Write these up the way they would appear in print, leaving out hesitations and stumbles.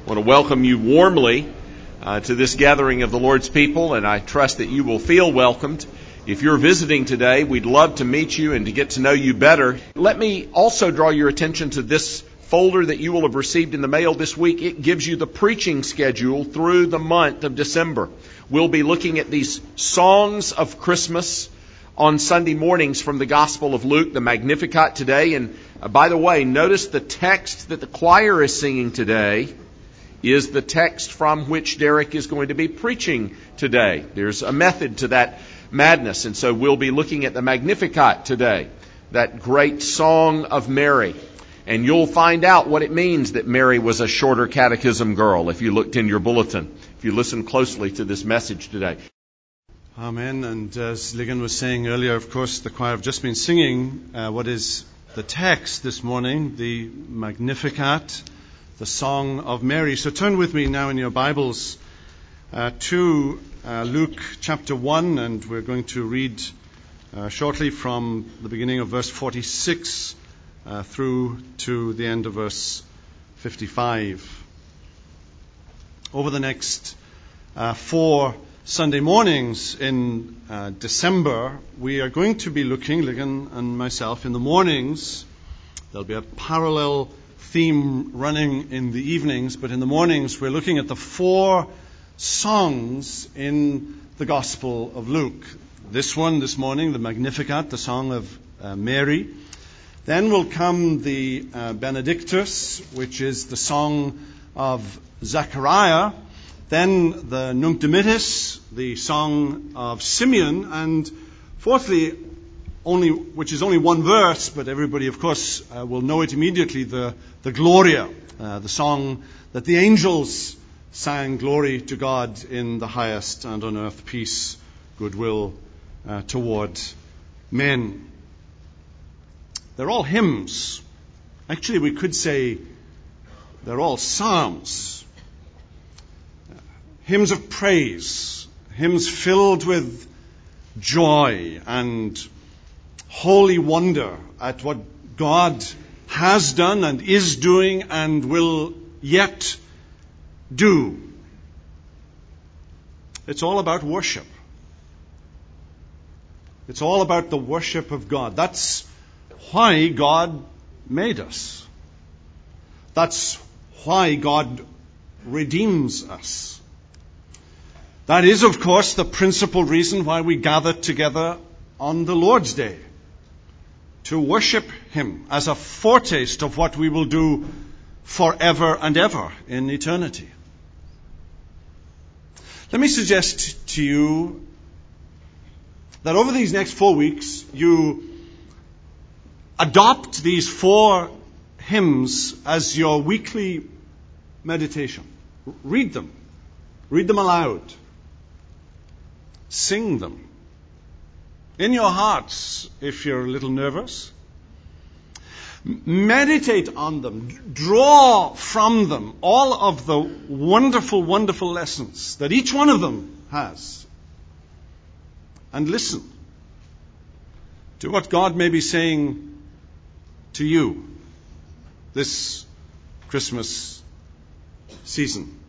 I want to welcome you warmly to this gathering of the Lord's people, and I trust that you will feel welcomed. If you're visiting today, we'd love to meet you and to get to know you better. Let me also draw your attention to this folder that you will have received in the mail this week. It gives you the preaching schedule through the month of December. We'll be looking at these songs of Christmas on Sunday mornings from the Gospel of Luke, the Magnificat today. And by the way, notice the text that the choir is singing today is the text from which Derek is going to be preaching today. There's a method to that madness, and so we'll be looking at the Magnificat today, that great song of Mary. And you'll find out what it means that Mary was a shorter catechism girl if you looked in your bulletin, if you listen closely to this message today. Amen. And as Ligon was saying earlier, of course, the choir have just been singing what is the text this morning, the Magnificat, the Song of Mary. So turn with me now in your Bibles to Luke chapter 1, and we're going to read shortly from the beginning of verse 46 through to the end of verse 55. Over the next 4 Sunday mornings in December, we are going to be looking, Ligon and myself, in the mornings. There'll be a parallel theme running in the evenings, but in the mornings we're looking at the 4 songs in the Gospel of Luke. This one this morning, the Magnificat, the Song of Mary. Then will come the Benedictus, which is the Song of Zechariah. Then the Nunc Dimittis, the Song of Simeon. And fourthly, which is only one verse, but everybody, of course, will know it immediately, the Gloria, the song that the angels sang, glory to God in the highest, and on earth peace, goodwill toward men. They're all hymns. Actually, we could say they're all psalms. Hymns of praise, hymns filled with joy and holy wonder at what God has done and is doing and will yet do. It's all about worship. It's all about the worship of God. That's why God made us. That's why God redeems us. That is, of course, the principal reason why we gather together on the Lord's Day, to worship Him as a foretaste of what we will do forever and ever in eternity. Let me suggest to you that over these next 4 weeks, you adopt these 4 hymns as your weekly meditation. Read them. Read them aloud. Sing them. In your hearts, if you're a little nervous. Meditate on them. Draw from them all of the wonderful, wonderful lessons that each one of them has. And listen to what God may be saying to you this Christmas season.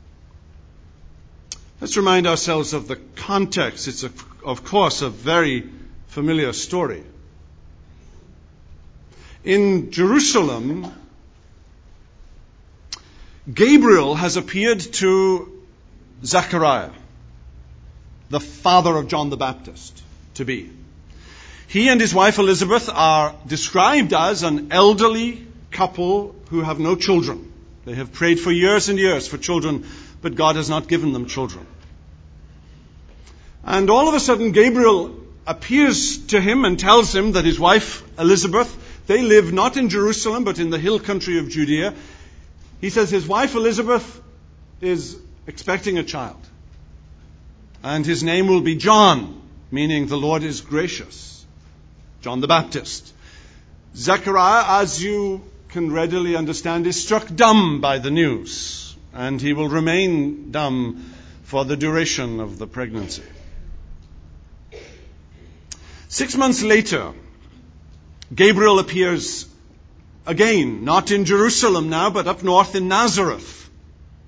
Let's remind ourselves of the context. It's, of course, a very familiar story. In Jerusalem, Gabriel has appeared to Zechariah, the father of John the Baptist, to be. He and his wife Elizabeth are described as an elderly couple who have no children. They have prayed for years and years for children, but God has not given them children. And all of a sudden, Gabriel appears to him and tells him that his wife Elizabeth, they live not in Jerusalem, but in the hill country of Judea. He says his wife Elizabeth is expecting a child. And his name will be John, meaning the Lord is gracious. John the Baptist. Zechariah, as you can readily understand, is struck dumb by the news. And he will remain dumb for the duration of the pregnancy. 6 months later, Gabriel appears again, not in Jerusalem now, but up north in Nazareth.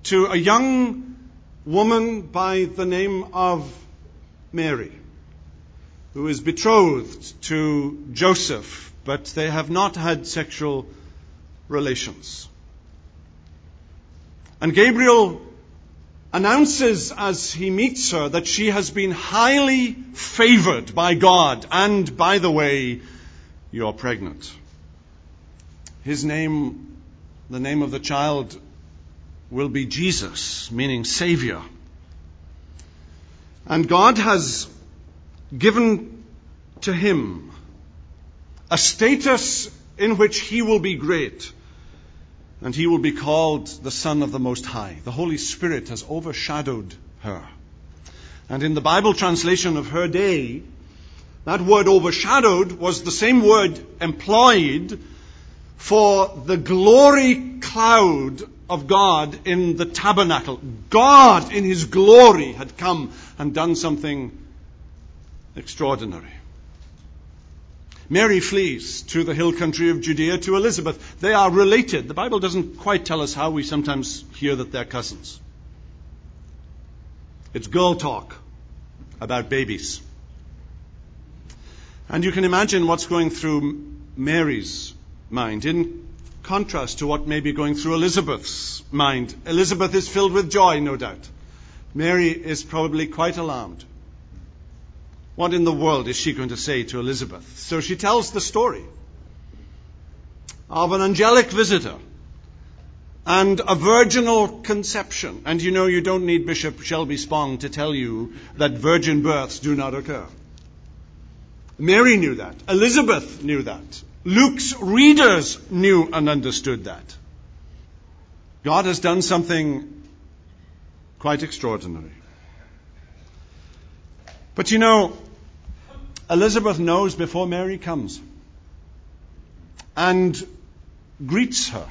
to a young woman by the name of Mary, who is betrothed to Joseph, but they have not had sexual relations. And Gabriel announces as he meets her that she has been highly favored by God, and by the way, you're pregnant. His name, the name of the child, will be Jesus, meaning Savior. And God has given to him a status in which he will be great, and he will be called the Son of the Most High. The Holy Spirit has overshadowed her. And in the Bible translation of her day, that word overshadowed was the same word employed for the glory cloud of God in the tabernacle. God in his glory had come and done something extraordinary. Mary flees to the hill country of Judea to Elizabeth. They are related. The Bible doesn't quite tell us how. We sometimes hear that they're cousins. It's girl talk about babies. And you can imagine what's going through Mary's mind in contrast to what may be going through Elizabeth's mind. Elizabeth is filled with joy, no doubt. Mary is probably quite alarmed. What in the world is she going to say to Elizabeth? So she tells the story of an angelic visitor and a virginal conception. And you know, you don't need Bishop Shelby Spong to tell you that virgin births do not occur. Mary knew that. Elizabeth knew that. Luke's readers knew and understood that. God has done something quite extraordinary. But you know, Elizabeth knows before Mary comes and greets her.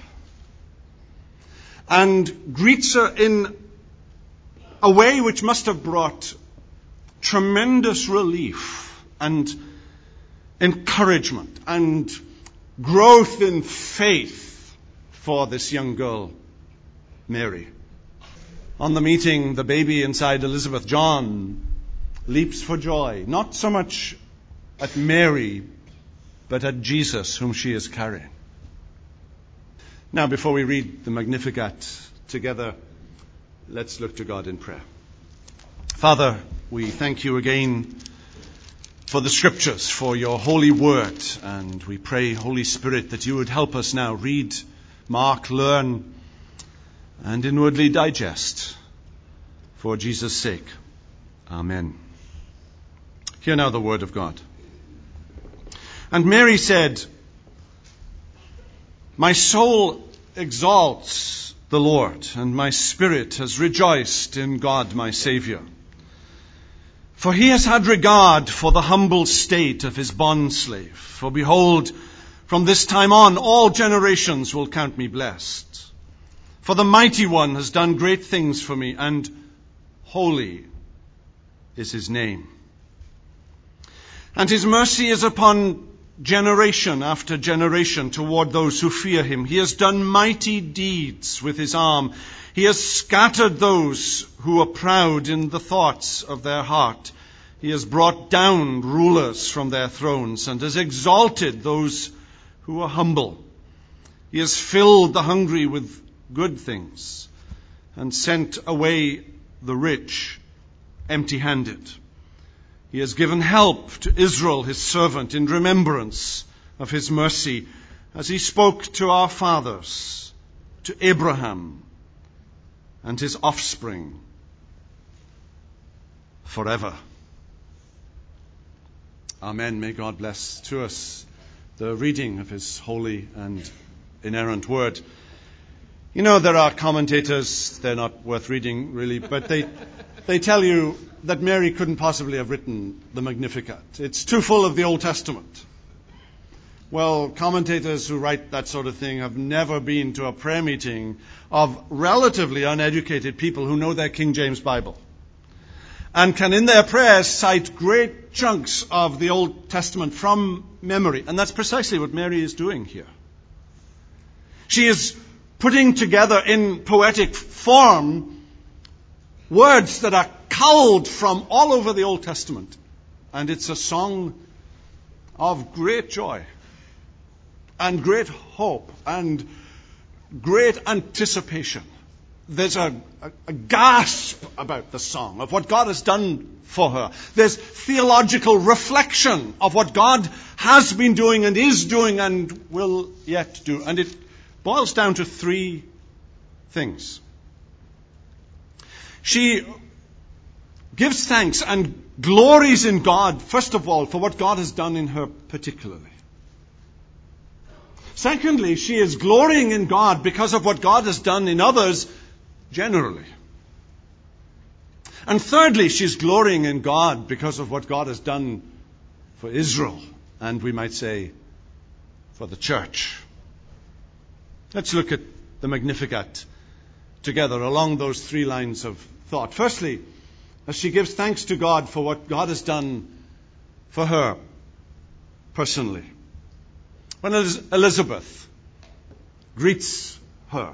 And greets her in a way which must have brought tremendous relief and encouragement and growth in faith for this young girl, Mary. On the meeting, the baby inside Elizabeth, John, leaps for joy, not so much at Mary, but at Jesus, whom she is carrying. Now, before we read the Magnificat together, let's look to God in prayer. Father, we thank you again for the Scriptures, for your holy word, and we pray, Holy Spirit, that you would help us now read, mark, learn, and inwardly digest for Jesus' sake. Amen. Hear now the word of God. And Mary said, "My soul exalts the Lord, and my spirit has rejoiced in God my Saviour. For he has had regard for the humble state of his bondslave. For behold, from this time on all generations will count me blessed. For the Mighty One has done great things for me, and holy is his name. And his mercy is upon generation after generation toward those who fear him. He has done mighty deeds with his arm. He has scattered those who are proud in the thoughts of their heart. He has brought down rulers from their thrones and has exalted those who are humble. He has filled the hungry with good things and sent away the rich empty-handed. He has given help to Israel, his servant, in remembrance of his mercy, as he spoke to our fathers, to Abraham and his offspring forever." Amen. May God bless to us the reading of his holy and inerrant word. You know, there are commentators, they're not worth reading really, but they tell you that Mary couldn't possibly have written the Magnificat. It's too full of the Old Testament. Well, commentators who write that sort of thing have never been to a prayer meeting of relatively uneducated people who know their King James Bible and can in their prayers cite great chunks of the Old Testament from memory. And that's precisely what Mary is doing here. She is putting together in poetic form words that are culled from all over the Old Testament. And it's a song of great joy and great hope and great anticipation. There's a gasp about the song of what God has done for her. There's theological reflection of what God has been doing and is doing and will yet do. And it boils down to three things. She gives thanks and glories in God, first of all, for what God has done in her particularly. Secondly, she is glorying in God because of what God has done in others generally. And thirdly, she's glorying in God because of what God has done for Israel, and we might say for the church. Let's look at the Magnificat together along those three lines of thought. Firstly, as she gives thanks to God for what God has done for her personally. When Elizabeth greets her,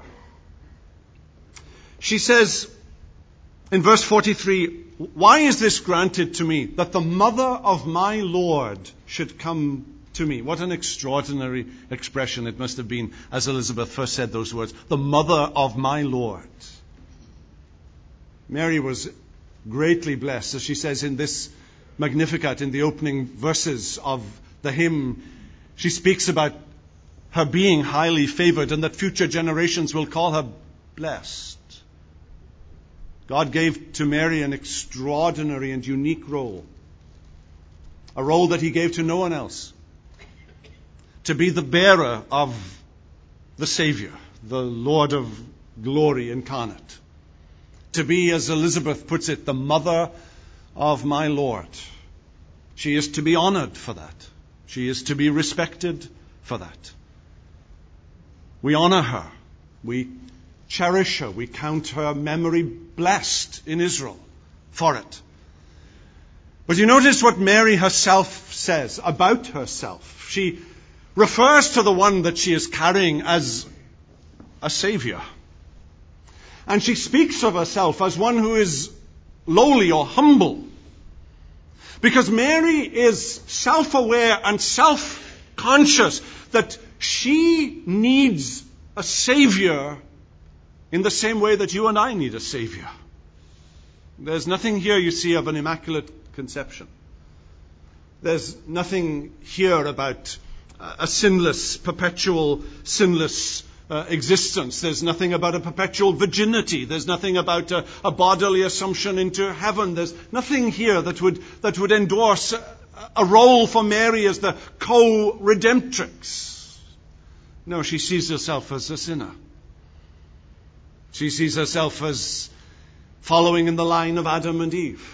she says in verse 43, "Why is this granted to me, that the mother of my Lord should come to me?" What an extraordinary expression it must have been as Elizabeth first said those words, "the mother of my Lord." Mary was greatly blessed, as she says in this Magnificat, in the opening verses of the hymn. She speaks about her being highly favored and that future generations will call her blessed. God gave to Mary an extraordinary and unique role, a role that he gave to no one else, to be the bearer of the Savior, the Lord of glory incarnate, to be, as Elizabeth puts it, the mother of my Lord. She is to be honored for that. She is to be respected for that. We honor her. We cherish her. We count her memory blessed in Israel for it. But you notice what Mary herself says about herself. She refers to the one that she is carrying as a Savior. And she speaks of herself as one who is lowly or humble. Because Mary is self-aware and self-conscious that she needs a Savior in the same way that you and I need a Savior. There's nothing here, you see, of an immaculate conception. There's nothing here about a sinless, perpetual sinless existence. There's nothing about a perpetual virginity. There's nothing about a bodily assumption into heaven. There's nothing here that would endorse a role for Mary as the co-redemptrix. No, she sees herself as a sinner. She sees herself as following in the line of Adam and Eve,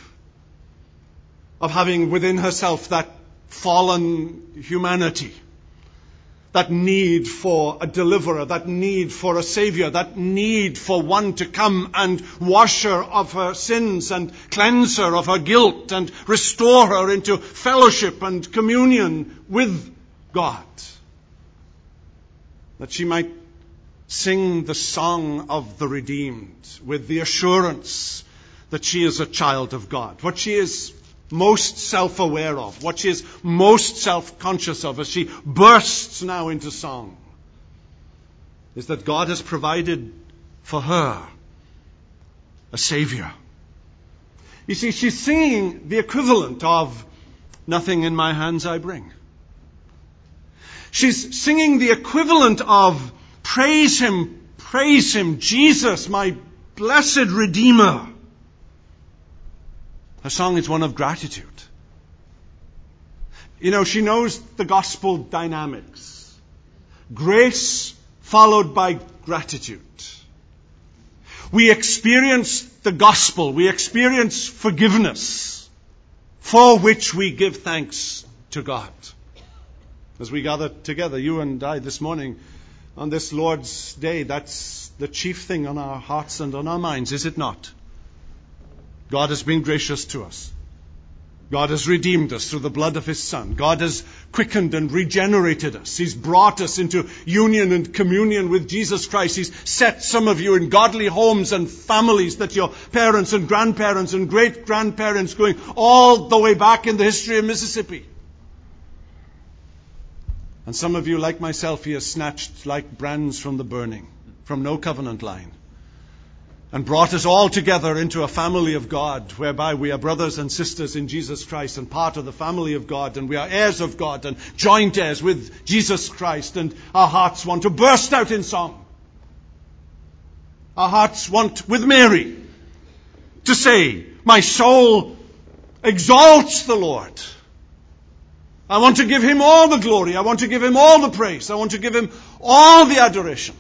of having within herself that fallen humanity, that need for a deliverer, that need for a Savior, that need for one to come and wash her of her sins and cleanse her of her guilt and restore her into fellowship and communion with God. That she might sing the song of the redeemed with the assurance that she is a child of God. What she is most self-aware of, what she is most self-conscious of as she bursts now into song, is that God has provided for her a Savior. You see, she's singing the equivalent of "Nothing in my hands I bring." She's singing the equivalent of praise him, Jesus, my blessed Redeemer." Her song is one of gratitude. You know, she knows the gospel dynamics. Grace followed by gratitude. We experience the gospel. We experience forgiveness, for which we give thanks to God. As we gather together, you and I, this morning, on this Lord's Day, that's the chief thing on our hearts and on our minds, is it not? God has been gracious to us. God has redeemed us through the blood of His Son. God has quickened and regenerated us. He's brought us into union and communion with Jesus Christ. He's set some of you in godly homes and families that your parents and grandparents and great-grandparents going all the way back in the history of Mississippi. And some of you, like myself, He has snatched like brands from the burning, from no covenant line, and brought us all together into a family of God, whereby we are brothers and sisters in Jesus Christ and part of the family of God, and we are heirs of God and joint heirs with Jesus Christ, and our hearts want to burst out in song. Our hearts want, with Mary, to say, my soul exalts the Lord. I want to give Him all the glory. I want to give Him all the praise. I want to give Him all the adoration.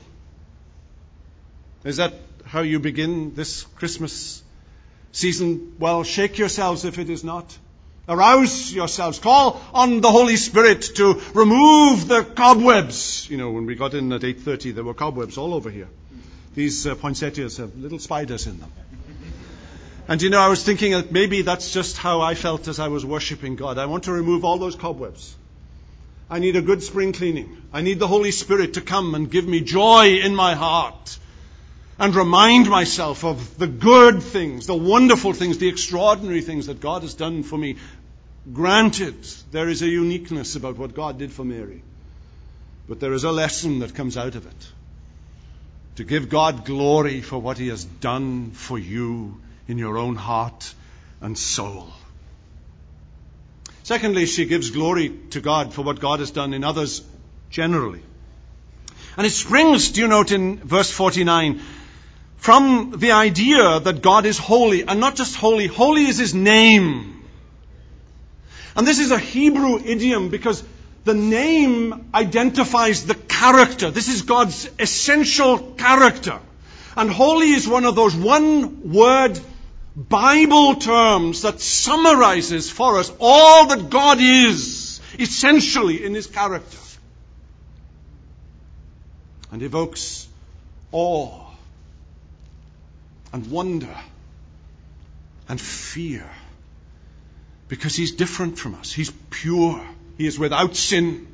Is that how you begin this Christmas season? Well, shake yourselves if it is not. Arouse yourselves. Call on the Holy Spirit to remove the cobwebs. You know, when we got in at 8:30, there were cobwebs all over here. These poinsettias have little spiders in them. And you know, I was thinking that maybe that's just how I felt as I was worshiping God. I want to remove all those cobwebs. I need a good spring cleaning. I need the Holy Spirit to come and give me joy in my heart and remind myself of the good things, the wonderful things, the extraordinary things that God has done for me. Granted, there is a uniqueness about what God did for Mary, but there is a lesson that comes out of it. To give God glory for what He has done for you in your own heart and soul. Secondly, she gives glory to God for what God has done in others generally. And it springs, do you note in verse 49, from the idea that God is holy, and not just holy, holy is His name. And this is a Hebrew idiom because the name identifies the character. This is God's essential character. And holy is one of those one-word Bible terms that summarizes for us all that God is, essentially in His character. And evokes awe and wonder and fear, because He's different from us. He's pure. He is without sin.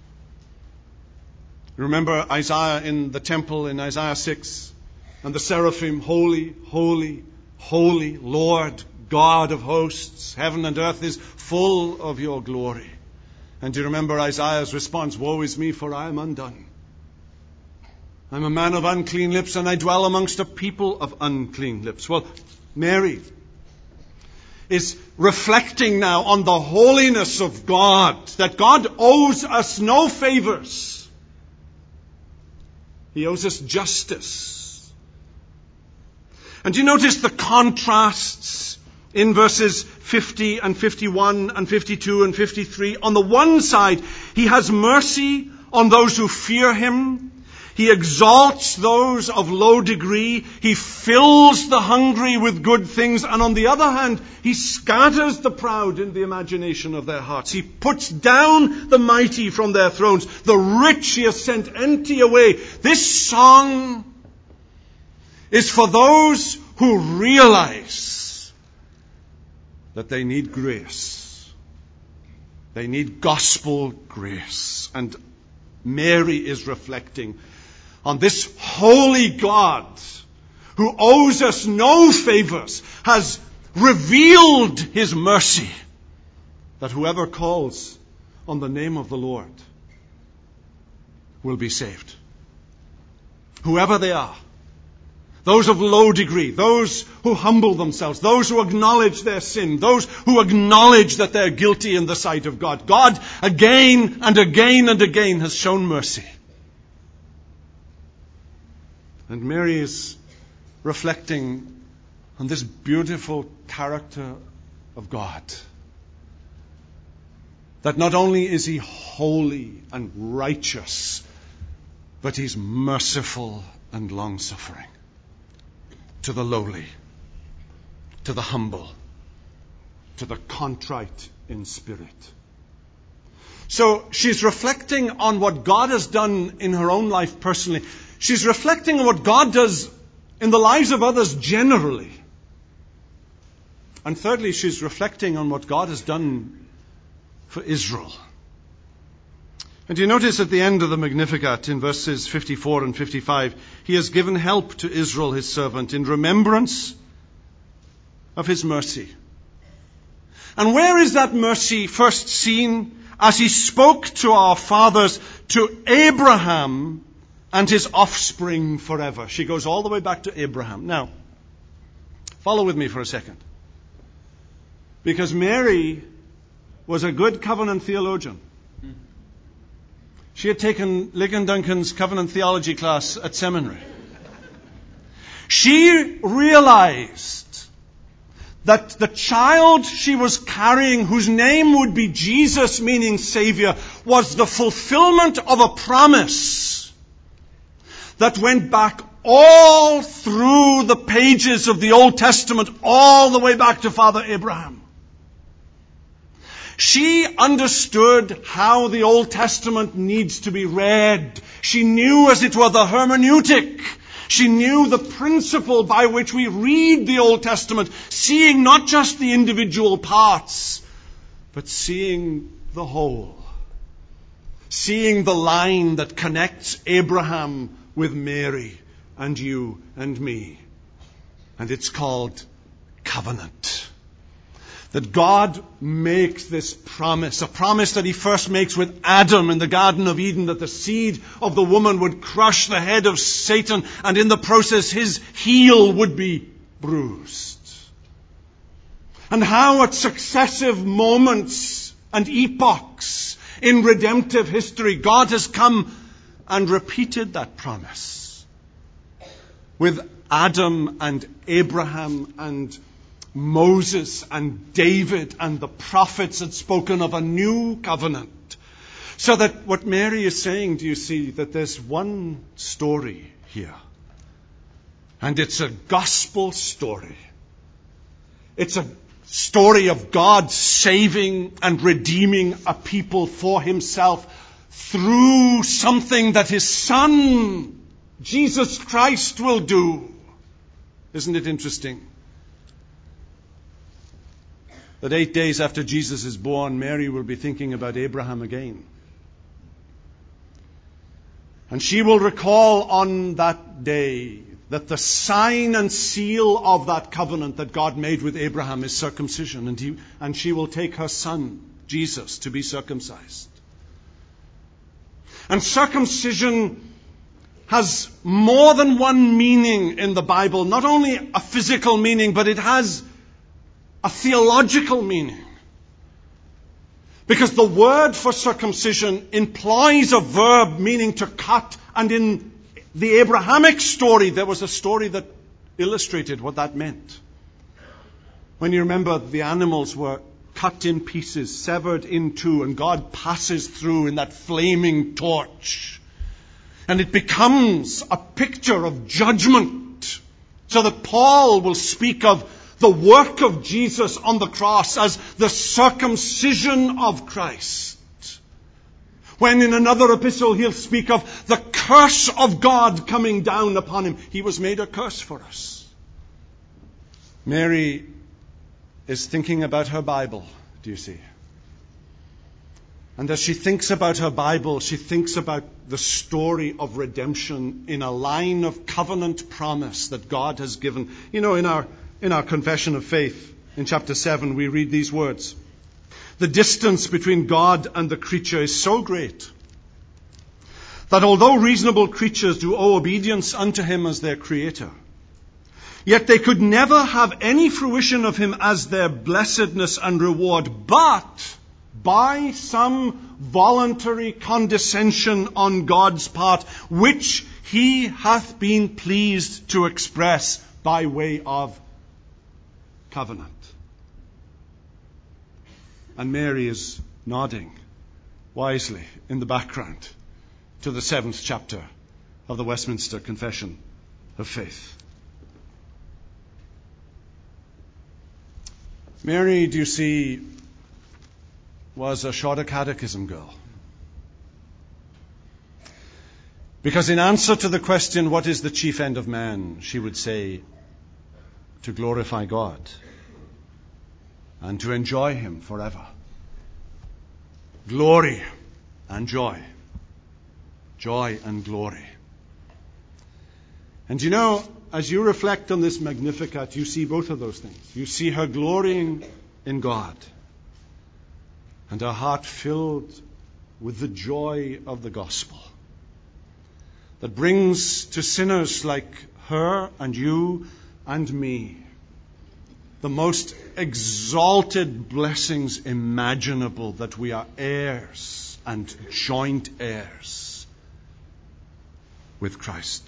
Remember Isaiah in the temple in Isaiah 6, and the seraphim, holy, holy, holy, Lord God of hosts. Heaven and earth is full of your glory. And do you remember Isaiah's response? Woe is me, for I am undone. I'm a man of unclean lips, and I dwell amongst a people of unclean lips. Well, Mary is reflecting now on the holiness of God, that God owes us no favors. He owes us justice. And you notice the contrasts in verses 50 and 51 and 52 and 53. On the one side, He has mercy on those who fear Him. He exalts those of low degree. He fills the hungry with good things. And on the other hand, He scatters the proud in the imagination of their hearts. He puts down the mighty from their thrones. The rich He has sent empty away. This song is for those who realize that they need grace. They need gospel grace. And Mary is reflecting on this holy God who owes us no favors, has revealed His mercy, that whoever calls on the name of the Lord will be saved. Whoever they are. Those of low degree, those who humble themselves, those who acknowledge their sin, those who acknowledge that they're guilty in the sight of God. God again and again and again has shown mercy. And Mary is reflecting on this beautiful character of God. That not only is He holy and righteous, but He's merciful and long-suffering to the lowly, to the humble, to the contrite in spirit. So she's reflecting on what God has done in her own life personally. She's reflecting on what God does in the lives of others generally. And thirdly, she's reflecting on what God has done for Israel. And you notice at the end of the Magnificat, in verses 54 and 55, he has given help to Israel, his servant, in remembrance of his mercy. And where is that mercy first seen? As he spoke to our fathers, to Abraham and his offspring forever. She goes all the way back to Abraham. Now, follow with me for a second. Because Mary was a good covenant theologian. She had taken Ligon Duncan's covenant theology class at seminary. She realized that the child she was carrying, whose name would be Jesus, meaning Savior, was the fulfillment of a promise that went back all through the pages of the Old Testament, all the way back to Father Abraham. She understood how the Old Testament needs to be read. She knew, as it were, the hermeneutic. She knew the principle by which we read the Old Testament, seeing not just the individual parts, but seeing the whole. Seeing the line that connects Abraham with Mary and you and me. And it's called covenant. That God makes this promise, a promise that he first makes with Adam in the Garden of Eden, that the seed of the woman would crush the head of Satan, and in the process his heel would be bruised. And how at successive moments and epochs in redemptive history, God has come and repeated that promise with Adam and Abraham and Moses and David and the prophets had spoken of a new covenant. So that what Mary is saying, do you see, that there's one story here. And it's a gospel story. It's a story of God saving and redeeming a people for himself through something that his Son, Jesus Christ, will do. Isn't it interesting? That 8 days after Jesus is born, Mary will be thinking about Abraham again. And she will recall on that day that the sign and seal of that covenant that God made with Abraham is circumcision. And she will take her son, Jesus, to be circumcised. And circumcision has more than one meaning in the Bible. Not only a physical meaning, but it has a theological meaning. Because the word for circumcision implies a verb meaning to cut. And in the Abrahamic story, there was a story that illustrated what that meant. When you remember, the animals were cut in pieces, severed in two, and God passes through in that flaming torch. And it becomes a picture of judgment. So that Paul will speak of the work of Jesus on the cross as the circumcision of Christ. When in another epistle he'll speak of the curse of God coming down upon him. He was made a curse for us. Mary is thinking about her Bible, do you see? And as she thinks about her Bible, she thinks about the story of redemption in a line of covenant promise that God has given. You know, in our confession of faith, in chapter 7, we read these words. The distance between God and the creature is so great that although reasonable creatures do owe obedience unto him as their creator, yet they could never have any fruition of him as their blessedness and reward, but by some voluntary condescension on God's part, which he hath been pleased to express by way of covenant. And Mary is nodding wisely in the background to the 7th chapter of the Westminster Confession of Faith. Mary, do you see, was a Shorter Catechism girl. Because in answer to the question, what is the chief end of man, she would say, to glorify God. and to enjoy him forever. Glory and joy. Joy and glory. And you know, as you reflect on this Magnificat, you see both of those things. You see her glorying in God, and her heart filled with the joy of the gospel that brings to sinners like her and you and me the most exalted blessings imaginable, that we are heirs and joint heirs with Christ.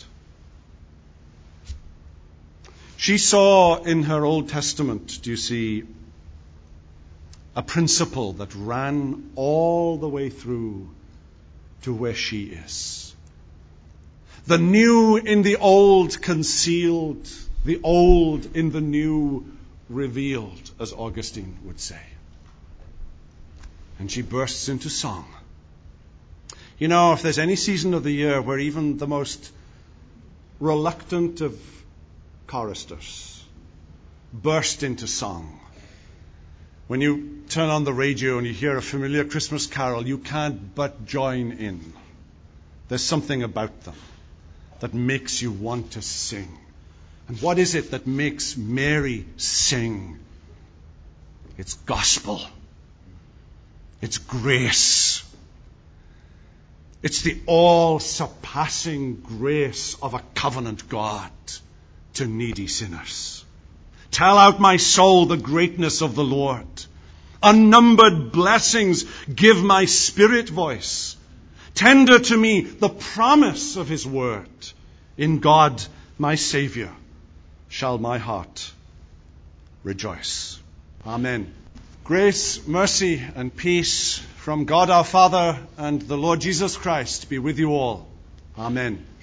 She saw in her Old Testament, do you see, a principle that ran all the way through to where she is. The new in the old concealed, the old in the new revealed, as Augustine would say. And she bursts into song. You know, if there's any season of the year where even the most reluctant of choristers burst into song, when you turn on the radio and you hear a familiar Christmas carol, you can't but join in. There's something about them that makes you want to sing. And what is it that makes Mary sing? It's gospel. It's grace. It's the all-surpassing grace of a covenant God to needy sinners. Tell out, my soul, the greatness of the Lord. Unnumbered blessings give my spirit voice. Tender to me the promise of his word. In God, my Savior, shall my heart rejoice. Amen. Grace, mercy, and peace from God our Father and the Lord Jesus Christ be with you all. Amen.